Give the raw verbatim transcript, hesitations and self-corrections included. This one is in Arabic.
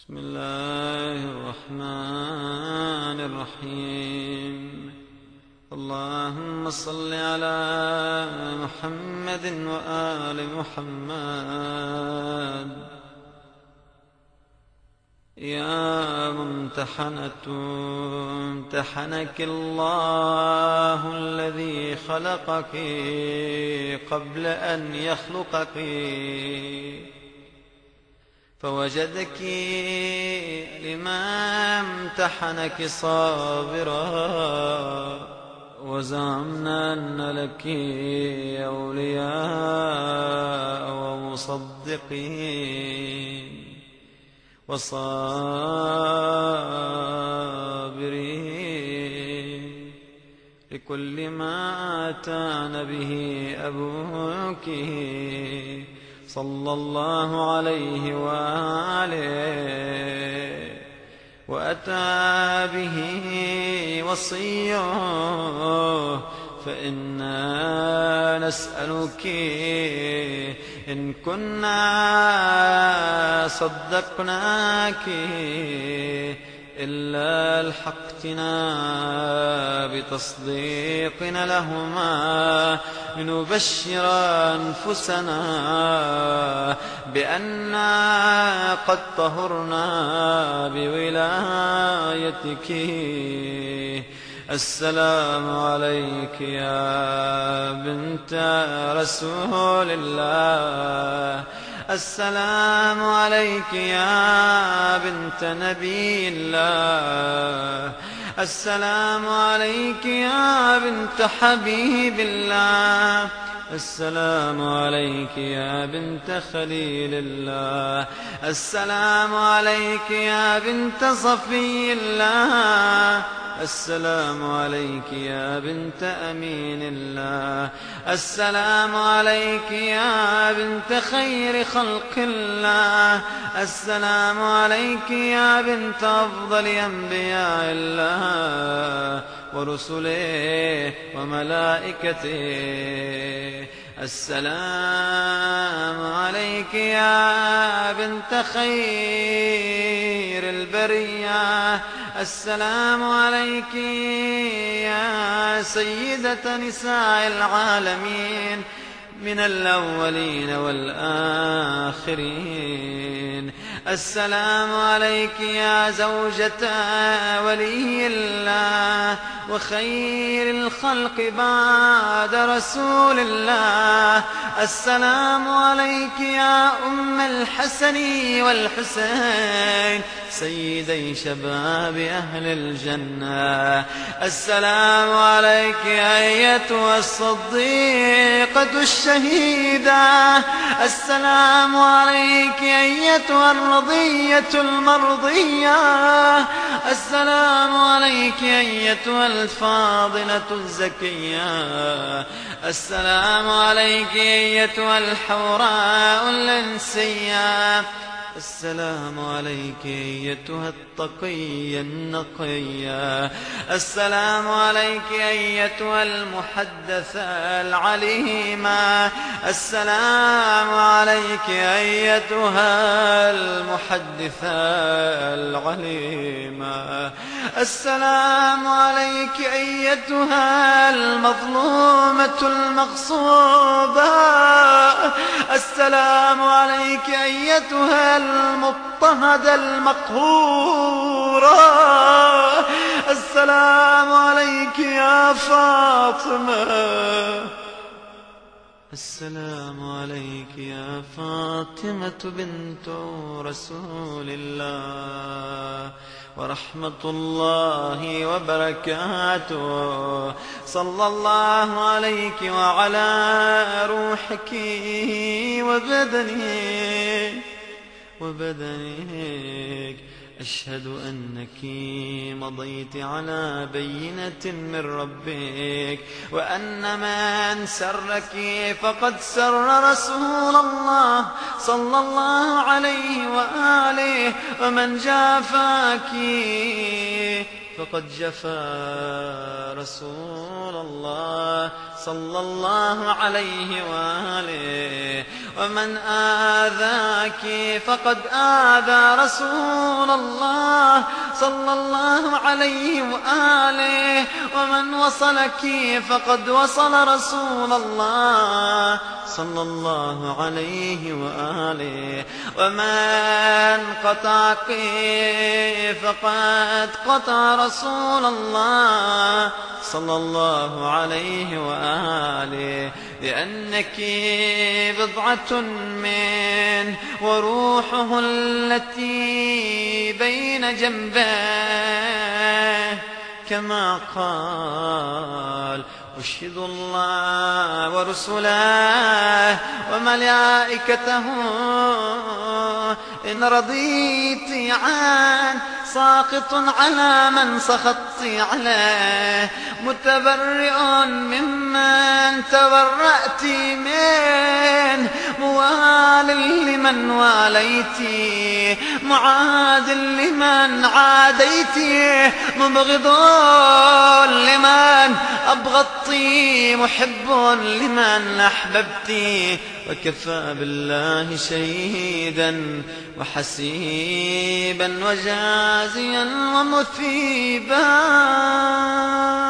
بسم الله الرحمن الرحيم. اللهم صل على محمد وآل محمد. يا ممتحنة امتحنك الله الذي خلقك قبل أن يخلقك فوجدك لما امتحنك صابرا، وزعمنا أن لك أولياء ومصدقين وصابرين لكل ما آتانا به أبوك صلى الله عليه وآله، وأتى به وصيه، فإنا نسألك إن كنا صدقناك إلا ألحقتنا بتصديقنا لهما لنبشر أنفسنا بأننا قد طهرنا بولايتك. السلام عليك يا بنت رسول الله، السلام عليك يا بنت نبي الله، السلام عليك يا بنت حبيب الله، السلام عليك يا بنت خليل الله، السلام عليك يا بنت صفي الله، السلام عليك يا بنت أمين الله، السلام عليك يا بنت خير خلق الله، السلام عليك يا بنت أفضل أنبياء الله ورسله وملائكته، السلام عليك يا بنت خير البرية، السلام عليك يا سيدة نساء العالمين من الأولين والآخرين، السلام عليك يا زوجة ولي الله وخير الخلق بعد رسول الله، السلام عليك يا أم الحسن والحسين سيدي شباب أهل الجنة، السلام عليك أيتها الصديقة الشهيدة، السلام عليك أيتها الرضية المرضية، السلام عليك أيتها الفاضلة الزكية، السلام عليك أيتها الحوراء الأنسية، السلام عليك أيتها التقية النقية، السلام عليك أيتها المحدثة العليمة، السلام عليك أيتها المحدثة العليمة، السلام عليك أيتها المظلومة المغصوبة، السلام عليك أيتها المضطهدة المقهورة، السلام عليك يا فاطمة، السلام عليك يا فاطمة بنت رسول الله ورحمة الله وبركاته، صلى الله عليك وعلى روحك وبدنك وبدنك. أشهد أنك مضيت على بينة من ربك، وأن من سرك فقد سر رسول الله صلى الله عليه وآله، ومن جافاك فقد جفا رسول الله صلى الله عليه وآله، ومن آذاك فقد آذى رسول الله صلى الله عليه وآله، ومن وصلك فقد وصل رسول الله صلى الله عليه وآله، ومن قطعك فقد قطع رسول الله صلى الله عليه وآله، لأنك بضعة منه وروحه التي بين جنبيه، كما قال: أشهد الله ورسله وملائكته إن رضيت عنه ساقط على من سخطت عليه، متبرئ ممن تبرأت منه، موال لمن واليت، معاد لمن عاديت، مبغض لمن أبغضت، محب لمن أحببت، وكفى بالله شهيدا وحسيبا وجازيا ومثيبا.